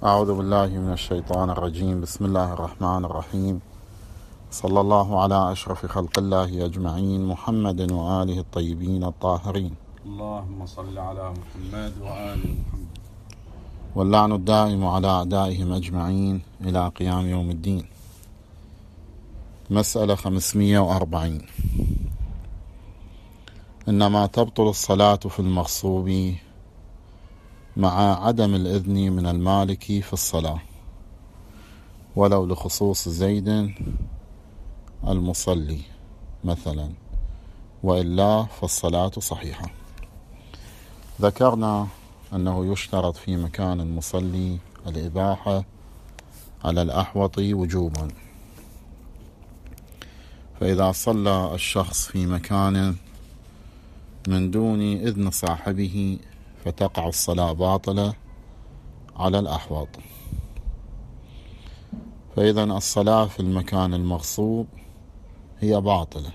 أعوذ بالله من الشيطان الرجيم. بسم الله الرحمن الرحيم. صلى الله على أشرف خلق الله أجمعين، محمد وآله الطيبين الطاهرين. اللهم صل على محمد وآل محمد. واللعن الدائم على أعدائهم أجمعين إلى قيام يوم الدين. مسألة 540. إنما تبطل الصلاة في المغصوب مع عدم الإذن من المالك في الصلاة، ولو لخصوص زيد المصلي مثلا، وإلا فالصلاة صحيحة. ذكرنا أنه يشترط في مكان المصلي الإباحة على الأحوط وجوبا، فإذا صلى الشخص في مكان من دون إذن صاحبه فتقع الصلاة باطلة على الأحوط. فإذا الصلاة في المكان المغصوب هي باطلة.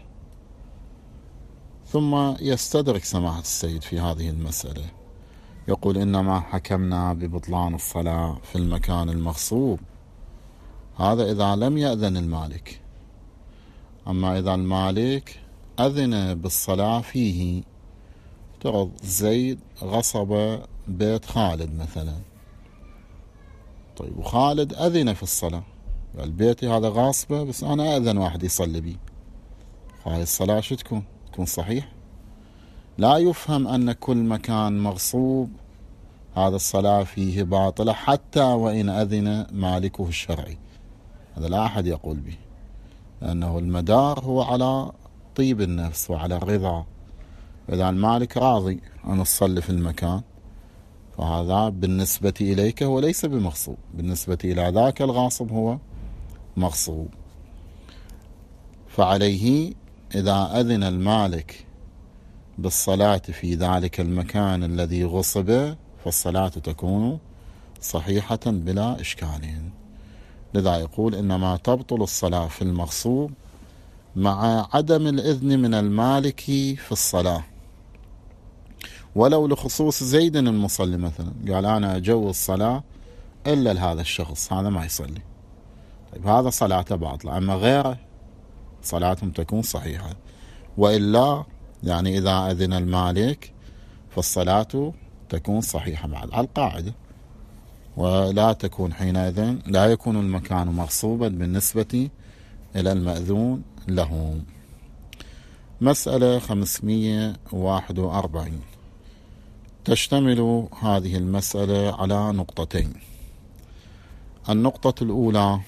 ثم يستدرك سماحة السيد في هذه المسألة، يقول إنما حكمنا ببطلان الصلاة في المكان المغصوب، هذا إذا لم يأذن المالك. أما إذا المالك أذن بالصلاة فيه، ترى زيد غصب بيت خالد مثلا، طيب وخالد أذن في الصلاة، قال بيتي هذا غاصبة بس أنا أذن واحد يصلي بي، هاي الصلاة شو تكون صحيح؟ لا يفهم أن كل مكان مغصوب هذا الصلاة فيه باطلة حتى وإن أذن مالكه الشرعي، هذا لا أحد يقول به، لأنه المدار هو على طيب النفس وعلى الرضا. إذا المالك راضي أن تصلي في المكان فهذا بالنسبة إليك هو ليس بمغصوب، بالنسبة إلى ذاك الغاصب هو مغصوب. فعليه إذا أذن المالك بالصلاة في ذلك المكان الذي غصب فالصلاة تكون صحيحة بلا إشكال. لذا يقول إنما تبطل الصلاة في المغصوب مع عدم الإذن من المالك في الصلاة، ولو لخصوص زيد المصلي مثلا، قال أنا أجوز الصلاة إلا لهذا الشخص، هذا ما يصلي، طيب هذا صلاته باطلة. أما غيره صلاتهم تكون صحيحة، وإلا يعني إذا أذن المالك فالصلاة تكون صحيحة بعد على القاعدة، ولا تكون حينئذ لا يكون المكان مغصوبا بالنسبة إلى المأذون له. مسألة 541. تشتمل هذه المسألة على نقطتين. النقطة الأولى،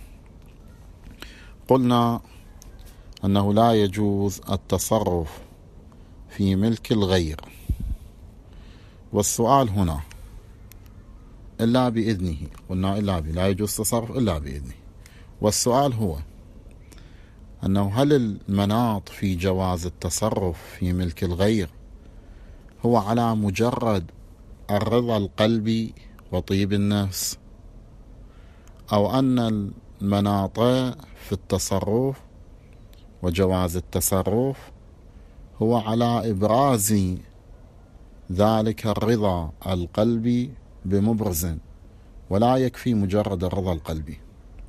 قلنا أنه لا يجوز التصرف في ملك الغير، والسؤال هنا إلا بإذنه، قلنا لا يجوز التصرف إلا بإذنه، والسؤال هو أنه هل المناط في جواز التصرف في ملك الغير هو على مجرد الرضا القلبي وطيب النفس، أو أن المناط في التصرف وجواز التصرف هو على إبراز ذلك الرضا القلبي بمبرز، ولا يكفي مجرد الرضا القلبي.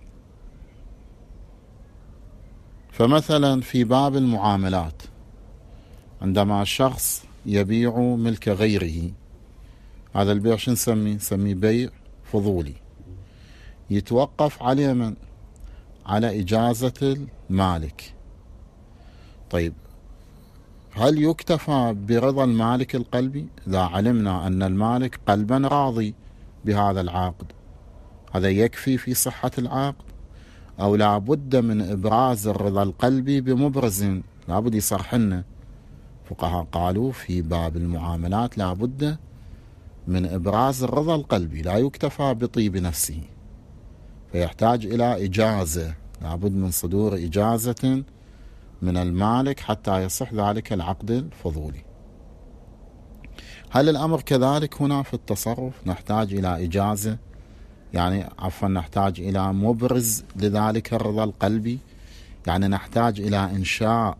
فمثلا في باب المعاملات، عندما الشخص يبيع ملك غيره، هذا البيع شو نسميه بيع فضولي، يتوقف على من؟ على إجازة المالك. طيب هل يكتفى برضا المالك القلبي؟ إذا علمنا أن المالك قلبا راضي بهذا العقد، هذا يكفي في صحة العقد، أو لا بد من إبراز الرضا القلبي بمبرز؟ لا بد يصرحنا. فقهاء قالوا في باب المعاملات لا بد من إبراز الرضا القلبي، لا يكتفى بطيب نفسه، فيحتاج إلى إجازة، لا بد من صدور إجازة من المالك حتى يصح ذلك العقد الفضولي. هل الأمر كذلك هنا في التصرف؟ نحتاج إلى إجازة، يعني نحتاج إلى مبرز لذلك الرضا القلبي، يعني نحتاج إلى إنشاء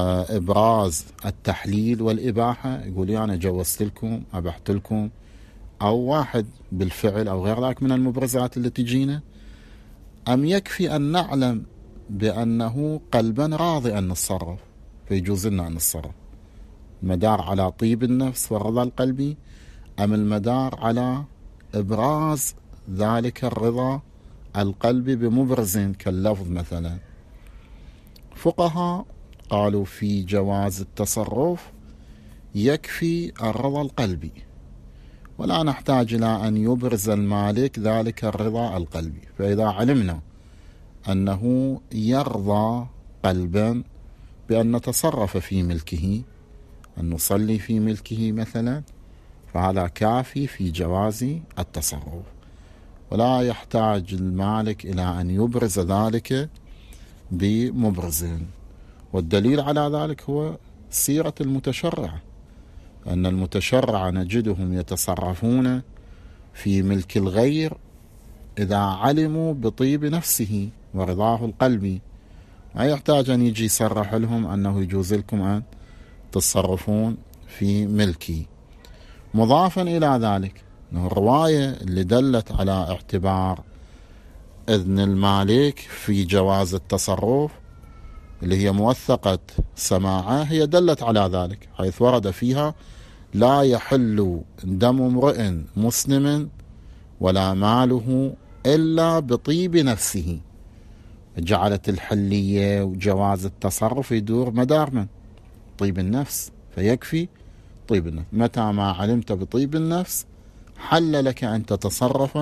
وإبراز التحليل والإباحة، يقول أنا جوزت لكم، أبحت لكم، أو واحد بالفعل أو غير ذلك من المبرزات اللي تجينا، أم يكفي أن نعلم بأنه قلبا راضي أن نتصرف فيجوز لنا أن نتصرف؟ المدار على طيب النفس والرضا القلبي، أم المدار على إبراز ذلك الرضا القلبي بمبرز كاللفظ مثلا؟ فقهاء قالوا في جواز التصرف يكفي الرضا القلبي، ولا نحتاج إلى أن يبرز المالك ذلك الرضا القلبي. فإذا علمنا أنه يرضى قلبا بأن نتصرف في ملكه، أن نصلي في ملكه مثلا، فهذا كافي في جواز التصرف، ولا يحتاج المالك إلى أن يبرز ذلك بمبرز. والدليل على ذلك هو سيرة المتشرعة، أن المتشرع نجدهم يتصرفون في ملك الغير إذا علموا بطيب نفسه ورضاه القلبي، ما يحتاج أن يجي يصرح لهم أنه يجوز لكم أن تتصرفون في ملكي. مضافا إلى ذلك أنه الرواية اللي دلت على اعتبار إذن المالك في جواز التصرف اللي هي موثقة سماعه هي دلت على ذلك، حيث ورد فيها لا يحل دم امرئ مسلم ولا ماله إلا بطيب نفسه. جعلت الحلية وجواز التصرف يدور مدار من طيب النفس، فيكفي طيب النفس. متى ما علمت بطيب النفس حل لك أن تتصرف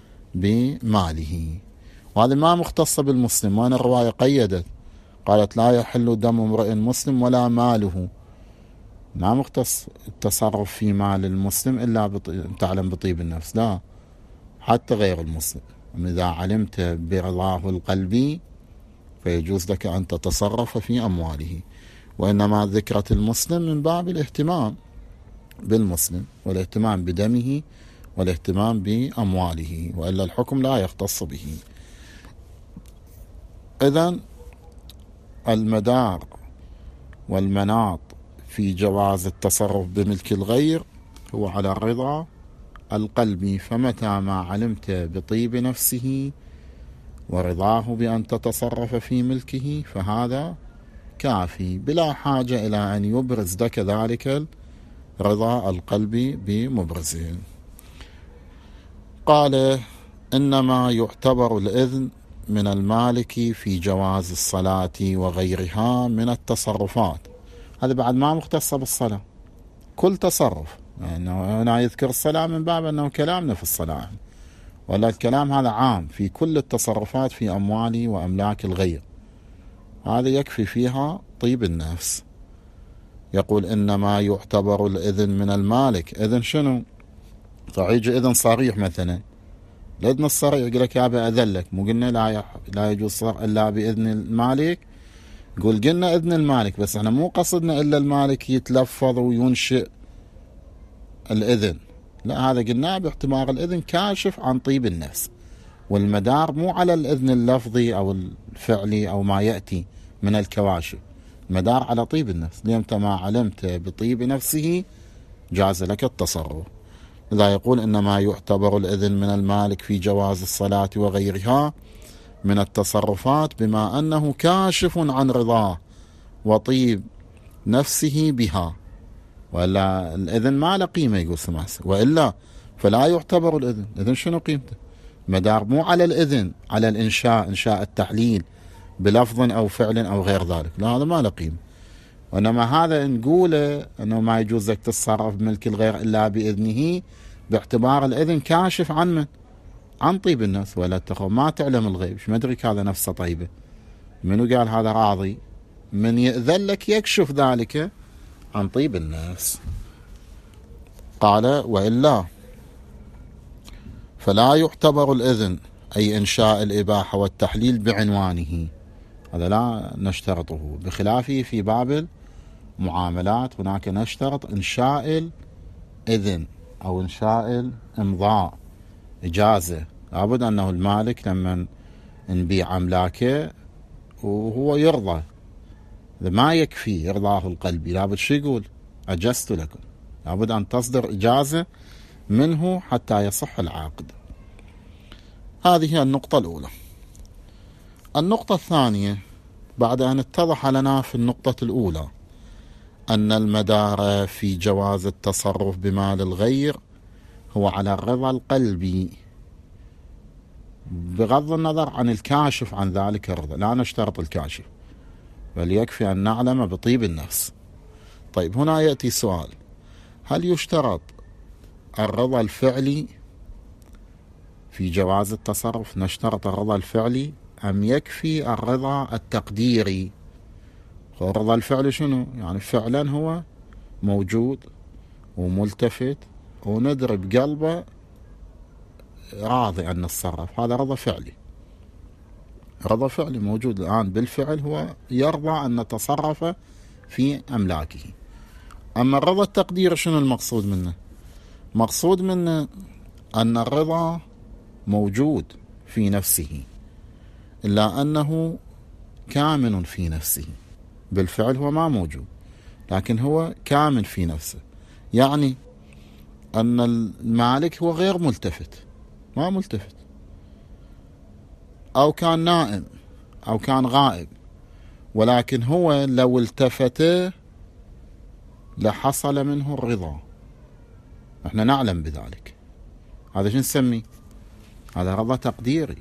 بماله. وهذا ما مختصة بالمسلم، وأنا الرواية قيدت قالت لا يحل دم امرئ مسلم ولا ماله، ما مختص التصرف في مال المسلم إلا تعلم بطيب النفس، لا، حتى غير المسلم إذا علمت برضاه القلبي فيجوز لك أن تتصرف في أمواله. وإنما ذكرت المسلم من باب الاهتمام بالمسلم والاهتمام بدمه والاهتمام بأمواله، وإلا الحكم لا يختص به. إذن المدار والمناط في جواز التصرف بملك الغير هو على الرضا القلبي، فمتى ما علمت بطيب نفسه ورضاه بأن تتصرف في ملكه فهذا كافي، بلا حاجة إلى أن يبرز لك ذلك الرضا القلبي بمبرزين. قال إنما يعتبر الإذن من المالك في جواز الصلاة وغيرها من التصرفات. هذا بعد ما مختص بالصلاة، كل تصرف، يعني هنا يذكر الصلاة من باب أنه كلامنا في الصلاة، ولا الكلام هذا عام في كل التصرفات في أموال وأملاك الغير، هذا يكفي فيها طيب النفس. يقول إنما يعتبر الإذن من المالك. إذن شنو؟ فيجي إذن صريح مثلا، الإذن الصريح يقول لك يا أبي أذلك، مو قلنا لا يجوز إلا بإذن المالك؟ يقول قلنا إذن المالك، بس احنا مو قصدنا إلا المالك يتلفظ وينشئ الإذن، لا، هذا قلناه باعتبار الإذن كاشف عن طيب النفس، والمدار مو على الإذن اللفظي أو الفعلي أو ما يأتي من الكواشف، المدار على طيب النفس. لمتى ما علمت بطيب نفسه جاز لك التصرف. إذا يقول إنما يعتبر الإذن من المالك في جواز الصلاة وغيرها من التصرفات بما أنه كاشف عن رضاه وطيب نفسه بها، وإلا الإذن ما له قيمة، يقول سماس، وإلا فلا يعتبر الإذن. إذن شنو قيمته؟ مدار مو على الإذن، على الإنشاء، إنشاء التحليل بلفظ أو فعل أو غير ذلك، لا، هذا ما له قيمة. وإنما هذا نقوله أنه ما يجوز لك تتصرف بملك الغير إلا بإذنه باعتبار الإذن كاشف عن من؟ عن طيب النفس. ولا تخو ما تعلم الغيب، ما أدريك هذا نفسه طيبة، منو قال هذا راضي؟ من يأذن لك يكشف ذلك عن طيب النفس. قال وإلا فلا يعتبر الإذن أي إنشاء الإباحة والتحليل بعنوانه، هذا لا نشترطه، بخلافه في باب المعاملات هناك نشترط إنشاء الإذن أو إنشاء الإمضاء، إجازة، لابد أنه المالك لما نبيع أملاكه وهو يرضى، ما يكفي يرضاه القلبي، لابد شو يقول؟ أجزت لكم، لابد أن تصدر إجازة منه حتى يصح العقد. هذه هي النقطة الأولى. النقطة الثانية، بعد أن اتضح لنا في النقطة الأولى أن المدار في جواز التصرف بمال الغير هو على الرضا القلبي بغض النظر عن الكاشف عن ذلك الرضا، لا نشترط الكاشف بل يكفي أن نعلم بطيب النفس. طيب هنا يأتي سؤال: هل يشترط الرضا الفعلي في جواز التصرف؟ نشترط الرضا الفعلي أم يكفي الرضا التقديري؟ الرضا الفعلي شنو؟ يعني فعلا هو موجود وملتفت وندري بقلبه راضي أن نتصرف، هذا رضا فعلي. رضا فعلي موجود الآن بالفعل، هو يرضى أن نتصرف في أملاكه. أما الرضا التقديري شنو المقصود منه؟ مقصود منه أن الرضا موجود في نفسه إلا أنه كامن في نفسه، بالفعل هو ما موجود لكن هو كامن في نفسه. يعني أن المالك هو غير ملتفت، ما ملتفت، أو كان نائم أو كان غائب، ولكن هو لو التفت لحصل منه الرضا، احنا نعلم بذلك. هذا شو نسميه؟ هذا رضا تقديري.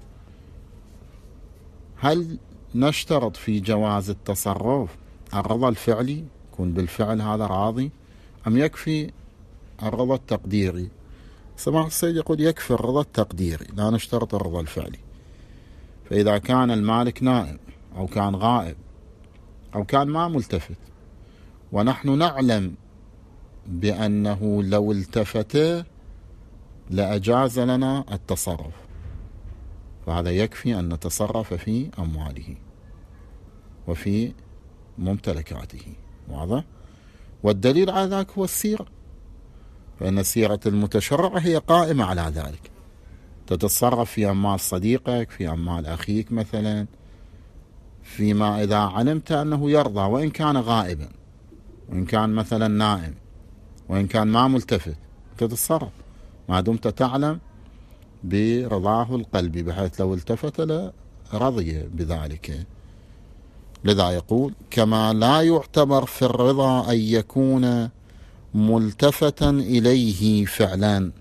هل نشترط في جواز التصرف الرضا الفعلي يكون بالفعل هذا راضي، أم يكفي الرضا التقديري؟ سماحة السيد يقول يكفي الرضا التقديري، لا نشترط الرضا الفعلي. فإذا كان المالك نائم أو كان غائب أو كان ما ملتفت ونحن نعلم بأنه لو التفت لأجاز لنا التصرف، فهذا يكفي أن نتصرف في أمواله وفي ممتلكاته. واضح؟ والدليل على ذلك هو السيرة، فإن سيرة المتشرع هي قائمة على ذلك. تتصرف في أموال صديقك، في أموال أخيك مثلا، فيما إذا علمت أنه يرضى وإن كان غائبا، وإن كان مثلا نائم، وإن كان ما ملتفت، تتصرف ما دمت تعلم برضاه القلبي، بحيث لو التفت لرضي بذلك. لذا يقول: كما لا يعتبر في الرضا أن يكون ملتفتا إليه فعلا،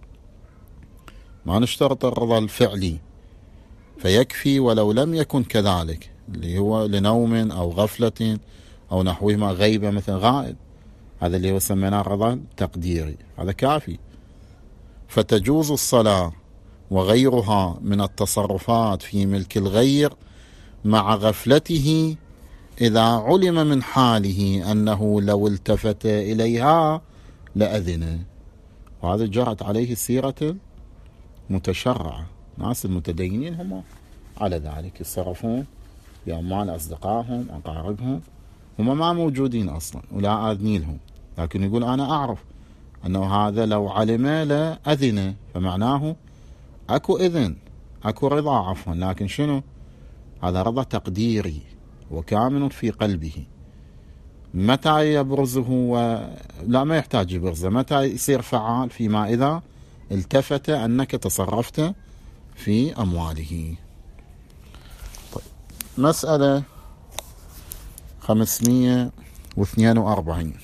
ما نشترط الرضا الفعلي، فيكفي ولو لم يكن كذلك، اللي هو لنوم أو غفلة أو نحوهما، غيبة مثل غائب، هذا اللي هو سميناه الرضا التقديري، هذا كافي. فتجوز الصلاة وغيرها من التصرفات في ملك الغير مع غفلته إذا علم من حاله أنه لو التفت إليها لأذن. وهذا جرت عليه سيرة المتشرعة، ناس المتدينين هم على ذلك، يتصرفون بأموال أصدقائهم أقاربهم، هم ما موجودين أصلا ولا آذني لهم، لكن يقول أنا أعرف أنه هذا لو علم لأذن، فمعناه أكو إذن، أكو رضا عفوا، لكن شنو؟ هذا رضا تقديري وكامن في قلبه. متى يبرزه لا ما يحتاج يبرزه، متى يصير فعال؟ فيما إذا التفت أنك تصرفت في أمواله. طيب، مسألة 542.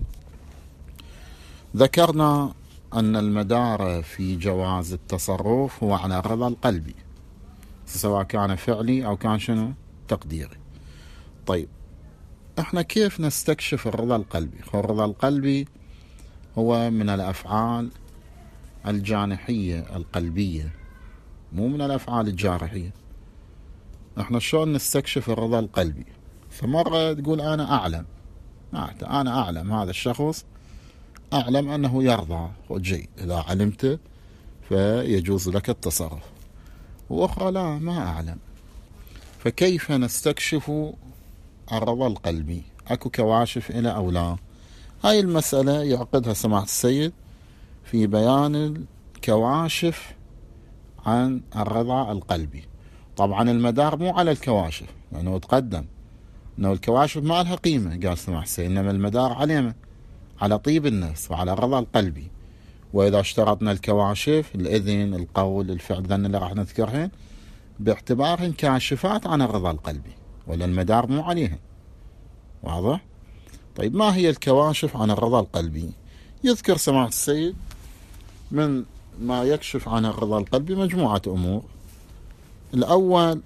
ذكرنا أن المدار في جواز التصرف هو على الرضا القلبي، سواء كان فعلي أو كان شنو؟ تقديري. طيب، احنا كيف نستكشف الرضا القلبي؟ الرضا القلبي هو من الأفعال الجانحية القلبية، مو من الأفعال الجارحية. احنا شلون نستكشف الرضا القلبي؟ فمرة تقول أنا أعلم هذا الشخص، أعلم أنه يرضى، جيد، إذا علمت فيجوز لك التصرف. وأخرى لا، ما أعلم. فكيف نستكشف الرضا القلبي؟ أكو كواشف إلى أو لا؟ هاي المسألة يعقدها سماحة السيد في بيان الكواشف عن الرضا القلبي. طبعا المدار مو على الكواشف، لأنه تقدم أنه الكواشف ما لها قيمة، قال سماحة السيد، إنما المدار على طيب النفس وعلى الرضا القلبي. وإذا اشترطنا الكواشف الإذن القول الفعل ذن اللي راح نذكرهن باعتبارهن كاشفات عن الرضا القلبي، ولا المدار مو عليهن. واضح؟ طيب ما هي الكواشف عن الرضا القلبي؟ يذكر سماحة السيد من ما يكشف عن الرضا القلبي مجموعة أمور. الأول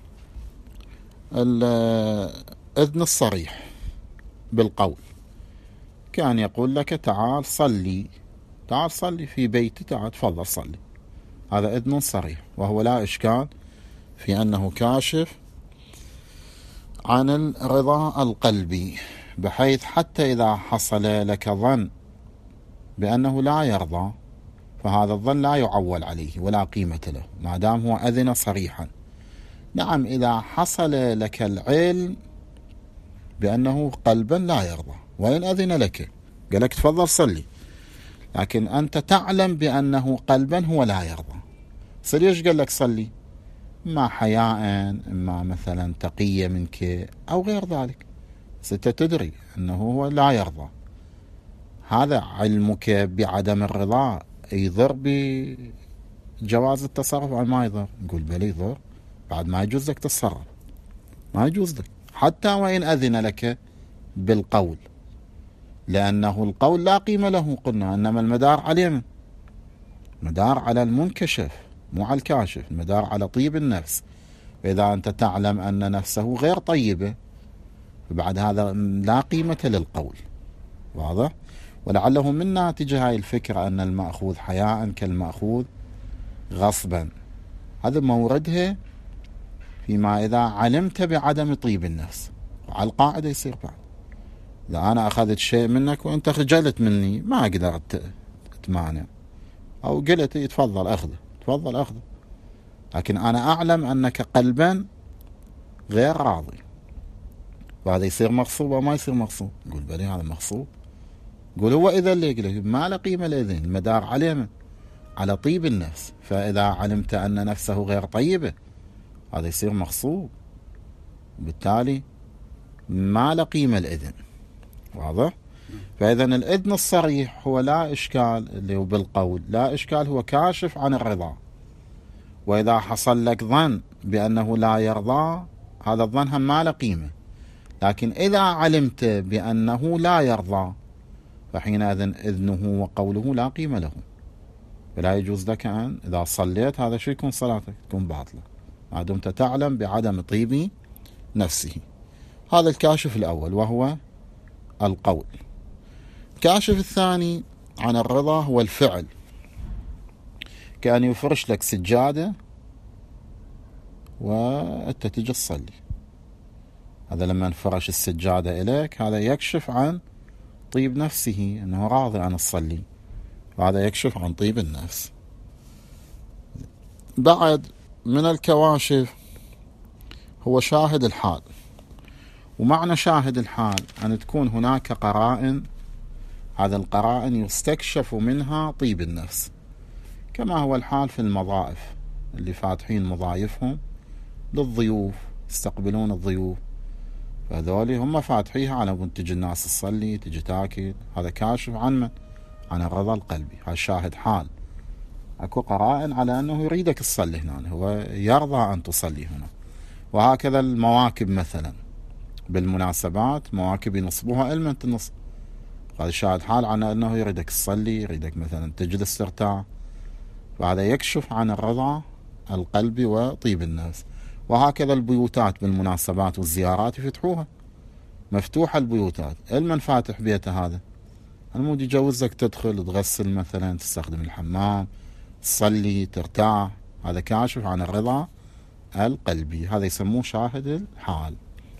الإذن الصريح بالقول، كان يقول لك تعال صلي في بيتي، تعال تفضل صلي، هذا إذن صريح، وهو لا إشكال في أنه كاشف عن الرضا القلبي، بحيث حتى إذا حصل لك ظن بأنه لا يرضى فهذا الظن لا يعول عليه ولا قيمة له ما دام هو أذن صريحا. نعم إذا حصل لك العلم بأنه قلبا لا يرضى وإن أذن لك قال لك تفضل صلي، لكن أنت تعلم بأنه قلبا هو لا يرضى، ليش قال لك صلي؟ إما حياء، إما مثلا تقية منك أو غير ذلك، أنت تدري أنه هو لا يرضى. هذا علمك بعدم الرضا يضر بجواز التصرف أو ما يضر؟ نقول بلي يضر، بعد ما يجوز لك تتصرف، ما يجوز لك حتى وإن أذن لك بالقول، لأنه القول لا قيمة له قلنا، إنما المدار عليه، مدار على المنكشف مو على الكاشف، المدار على طيب النفس. فإذا أنت تعلم أن نفسه غير طيبة فبعد هذا لا قيمة للقول. واضح؟ ولعله من ناتج هاي الفكرة أن المأخوذ حياء كالمأخوذ غصبا، هذا موردها فيما إذا علمت بعدم طيب النفس، وعلى القاعدة يصير بعد. إذا أنا أخذت شيء منك وأنت خجلت مني ما قدرت تمانع، أو قلت تفضل أخذه، تفضل أخذه، لكن أنا أعلم أنك قلبا غير راضي، وهذا يصير مغصوب أو ما يصير مغصوب؟ نقول بلي هذا مغصوب. قول هو إذا اللي يقول ما له قيمة الإذن، المدار عليه من على طيب النفس، فإذا علمت أن نفسه غير طيبة هذا يصير مغصوب، وبالتالي ما له قيمة الإذن. واضح؟ فإذا الإذن الصريح هو لا إشكال اللي هو بالقول، لا إشكال، هو كاشف عن الرضا. وإذا حصل لك ظن بأنه لا يرضى هذا الظن هم ما له قيمة، لكن إذا علمت بأنه لا يرضى فحينئذ إذنه وقوله لا قيمة له، فلا يجوز لك أن إذا صليت هذا شيء يكون صلاتك تكون باطلة ما دمت تعلم بعدم طيب نفسه. هذا الكاشف الأول وهو القول. الكاشف الثاني عن الرضا هو الفعل، كأن يفرش لك سجادة وأنت تجي تصلي، هذا لما انفرش السجادة إليك هذا يكشف عن طيب نفسه أنه راضي عن الصلي، وهذا يكشف عن طيب النفس. بعد من الكواشف هو شاهد الحال. ومعنى شاهد الحال أن تكون هناك قرائن، هذا القرائن يستكشف منها طيب النفس، كما هو الحال في المضائف اللي فاتحين مضايفهم للضيوف، يستقبلون الضيوف، فهذول هم فاتحيها على مود تجي الناس تصلي تجي تاكل، هذا كاشف عن من؟ عن الرضا القلبي، هذا شاهد حال. اكو قرائن على انه يريدك تصلي هنا، هو يرضى ان تصلي هنا. وهكذا المواكب مثلا بالمناسبات، مواكب ينصبوها علما النصب، هذا شاهد حال على انه يريدك تصلي، يريدك مثلا تجلس ترتاح، فهذا يكشف عن الرضا القلبي وطيب النفس. وهكذا البيوتات بالمناسبات والزيارات يفتحوها، مفتوحة البيوتات، المن فاتح بيته هذا المود يجوزك تدخل تغسل مثلا، تستخدم الحمام، تصلي ترتاح، هذا كاشف عن الرضا القلبي، هذا يسموه شاهد الحال.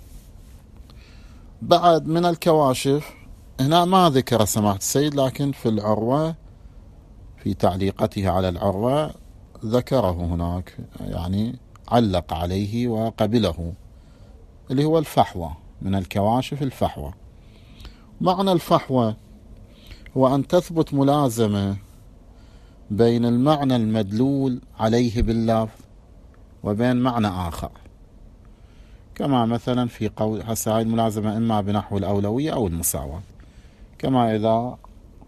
بعد من الكواشف هنا ما ذكر سماحة السيد، لكن في العروة في تعليقته على العروة ذكره هناك، يعني علق عليه وقبله، اللي هو الفحوى. من الكواشف الفحوى. معنى الفحوى هو أن تثبت ملازمة بين المعنى المدلول عليه باللفظ وبين معنى آخر، كما مثلا في قول هسه هاي الملازمة إما بنحو الأولوية أو المساواة، كما إذا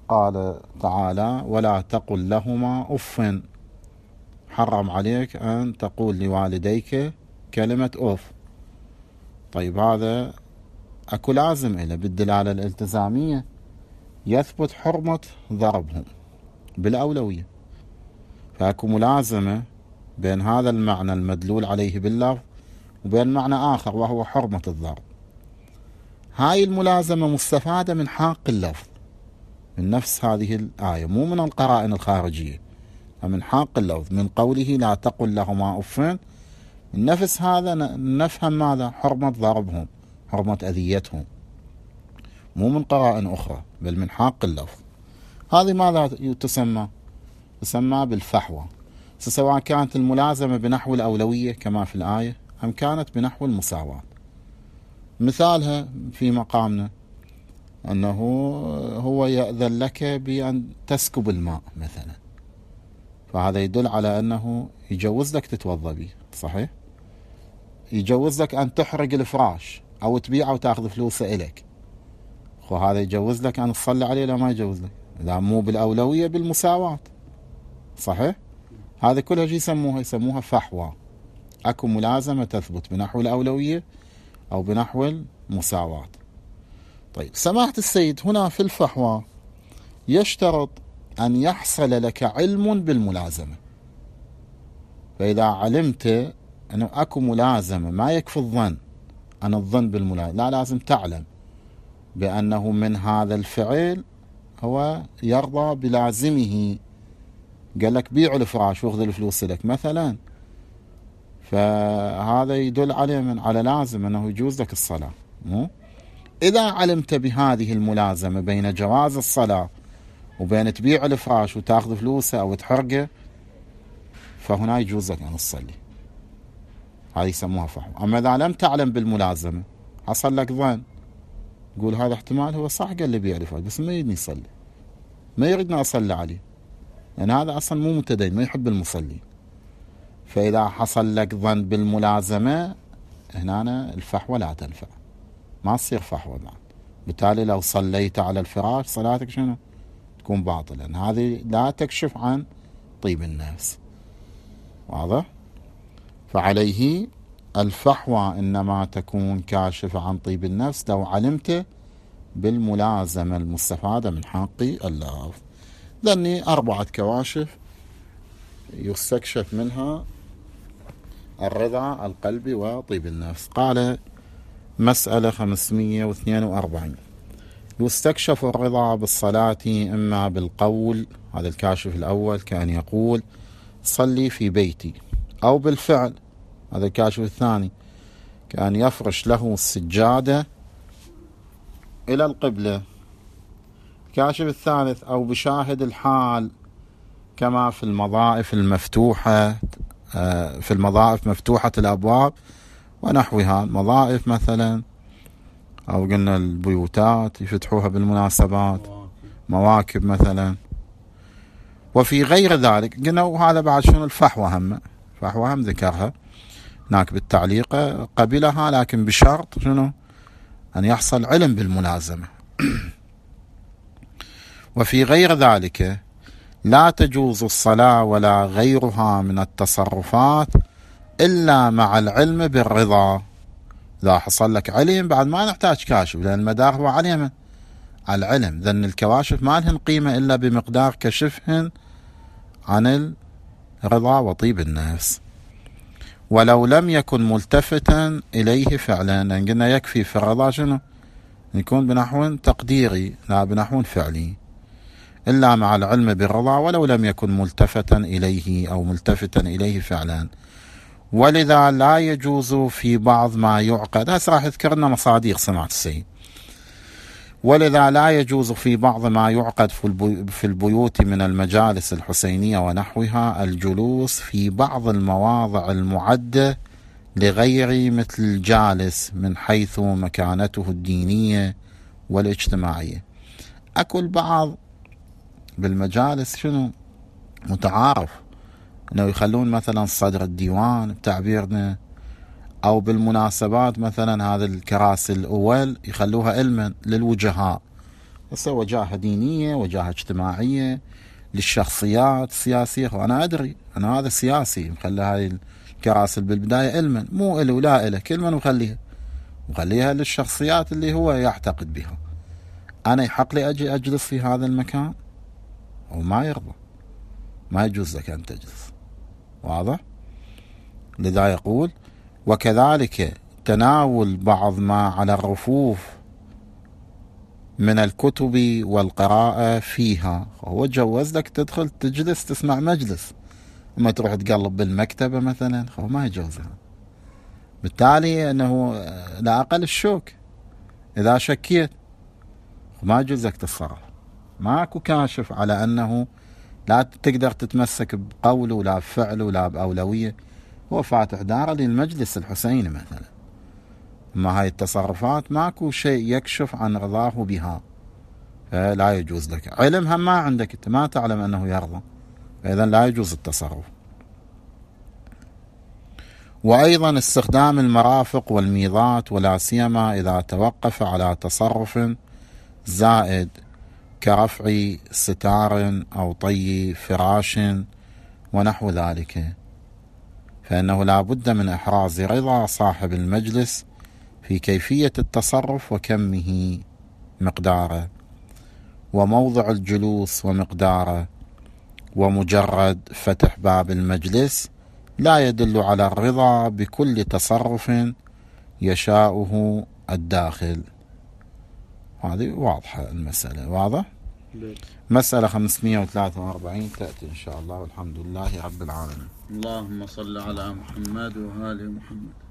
قال تعالى ولا تقل لهما أف، حرم عليك أن تقول لوالديك كلمة أف. طيب هذا أكو لازم إلى بالدلالة الالتزامية يثبت حرمة ضربهم بالأولوية، فأكو ملازمة بين هذا المعنى المدلول عليه باللفظ وبين معنى آخر وهو حرمة الضرب. هاي الملازمة مستفادة من حق اللفظ من نفس هذه الآية، مو من القرائن الخارجية، من حق اللفظ من قوله لا تقل لهما أف. من نفس هذا نفهم ماذا؟ حرمة ضربهم، حرمة أذيتهم، مو من قرائن أخرى بل من حق اللفظ. هذه ماذا تسمى؟ تسمى بالفحوى، سواء كانت الملازمة بنحو الأولوية كما في الآية أم كانت بنحو المساواة. مثالها في مقامنا أنه هو يأذن لك بأن تسكب الماء مثلا، فهذا يدل على أنه يجوز لك تتوضأ به، صحيح؟ يجوز لك أن تحرق الفراش أو تبيعه وتأخذ فلوسه إليك، وهذا يجوز لك أن تصلي عليه لا ما يجوز لك؟ لا، مو بالأولوية بالمساواة، صحيح؟ هذا كلها يسموها فحوى. أكو ملازمة تثبت بنحو الأولوية أو بنحو المساواة. طيب سماحة السيد هنا في الفحوى يشترط أن يحصل لك علم بالملازمة، فإذا علمت أنه أكو ملازمة ما يكفي الظن، أن الظن بالملازمة، لا، لازم تعلم بأنه من هذا الفعل هو يرضى بلازمه. قال لك بيع الفراش واخذ الفلوس لك مثلا، فهذا يدل على لازم أنه يجوز لك الصلاة. إذا علمت بهذه الملازمة بين جواز الصلاة وبين تبيع الفراش وتأخذ فلوسه أو تحرقه، فهنا يجوز لك أن تصلي. هذه يسموها فحوى. أما إذا لم تعلم بالملازمة، حصل لك ظن، قول هذا احتمال هو صح قال لي بيع الفراش بس ما يريدني يصلي، ما يريدني أصلي عليه، يعني هذا أصلا مو متدين، ما يحب المصلي. فإذا حصل لك ظن بالملازمة، هنا الفحوى لا تنفع، ما تصير فحوى بعد. بالتالي لو صليت على الفراش صلاتك شنو؟ تكون باطلا. هذه لا تكشف عن طيب النفس، واضح؟ فعليه الفحوى إنما تكون كاشفة عن طيب النفس لو علمت بالملازمة المستفادة من حق اللفظ. لأني 4 كواشف يستكشف منها الرضا القلبي وطيب النفس. قال مسألة 542 يستكشف الرضا بالصلاة إما بالقول، هذا الكاشف الأول كان يقول صلي في بيتي، أو بالفعل، هذا الكاشف الثاني كان يفرش له السجادة إلى القبلة. الكاشف الثالث أو بشاهد الحال كما في المضائف المفتوحة، في المضائف مفتوحة الأبواب ونحوها، المضائف مثلا، أو قلنا البيوتات يفتحوها بالمناسبات، مواكب مثلا. وفي غير ذلك قلنا، وهذا بعد شنو الفحوى هم ذكرها هناك بالتعليق، قبلها لكن بشرط شنو؟ أن يحصل علم بالملازمة. وفي غير ذلك لا تجوز الصلاة ولا غيرها من التصرفات إلا مع العلم بالرضا. إذا حصل لك علم بعد ما نحتاج كاشف، لأن المدار هو على العلم، لأن الكواشف ما لهن قيمة إلا بمقدار كشفهن عن الرضا وطيب النفس. ولو لم يكن ملتفتا إليه فعلا، لأن قلنا يكفي في الرضا شنو؟ يكون بنحو تقديري لا بنحو فعلي، إلا مع العلم بالرضا ولو لم يكن ملتفتا إليه أو ملتفتا إليه فعلا. ولذا لا يجوز في بعض ما يعقد، هسه راح يذكرنا مصاديق سماحة السيد. ولذا لا يجوز في بعض ما يعقد في البيوت من المجالس الحسينية ونحوها الجلوس في بعض المواضع المعدة لغير مثل الجالس من حيث مكانته الدينية والاجتماعية. أكو البعض بالمجالس شنو متعارف انه يخلون مثلا صدر الديوان بتعبيرنا، او بالمناسبات مثلا هذا الكراسي الاول يخلوها علما للوجهاء هسه وجاهة دينية، وجاهة اجتماعية، للشخصيات السياسية. وأنا أدري أنا هذا سياسي، مخلي هاي الكراسي بالبداية علما، مو إله ولا إله، كل من مخليها للشخصيات اللي هو يعتقد بها. أنا يحق لي أجي أجلس في هذا المكان؟ وما يرضى، ما يجوز لك أن تجلس. واضح؟ لذا يقول: وكذلك تناول بعض ما على الرفوف من الكتب والقراءة فيها. هو جوز لك تدخل تجلس تسمع مجلس، اما تروح تقلب بالمكتبة مثلا، هو ما يجوزها. بالتالي انه لا اقل الشوك اذا شكيت، ما يجوز لك تتصرف. ماكو كاشف على انه لا تقدر تتمسك بقوله ولا بفعله ولا بأولوية. هو فاتح داره للمجلس الحسيني مثلا، ما هاي التصرفات ماكو شيء يكشف عن رضاه بها، لا يجوز لك. علمها ما عندك، انت ما تعلم انه يرضى، فاذا لا يجوز التصرف. وايضا استخدام المرافق والميضات، ولا سيما اذا توقف على تصرف زائد كرفع ستار او طي فراش ونحو ذلك، فانه لا بد من احراز رضا صاحب المجلس في كيفية التصرف وكمه مقداره وموضع الجلوس ومقداره. ومجرد فتح باب المجلس لا يدل على الرضا بكل تصرف يشاؤه الداخل. هذه واضحة المسألة، واضح؟ مسألة 543 تأتي إن شاء الله، والحمد لله رب العالمين. اللهم صل على محمد وآل محمد.